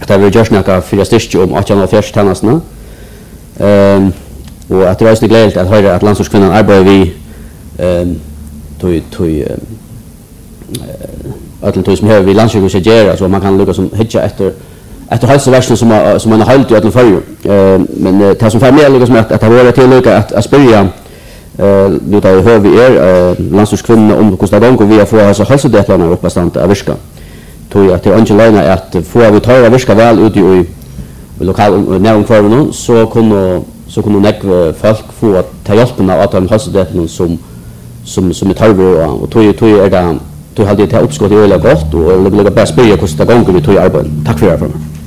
att det vill görs några för styrke om 18-års tjänsterna. Och att det är så glädjligt att höra att landsortskvinnan arbetar vi att som här vid landsjukhuset gör så man kan lucka som hitcha efter hälsoversen som man har hållit i alla fall. Men det som för mig lucka som att det var till lucka att spyrja nu tar hör vi landsortskvinnan om hur det går vi får alltså hälsodelarna upp bastant av viska. Tror att det är Angelina att får vi tar viska väl ut i lokal näromkvarnen så kunde näck folk få att ta hjälpen av att de hälsodelarna som är tarvar och tror är det hade det uppskott i öle gott och lägga bäst spyrja hur det går vi tror arbete. Tack för det.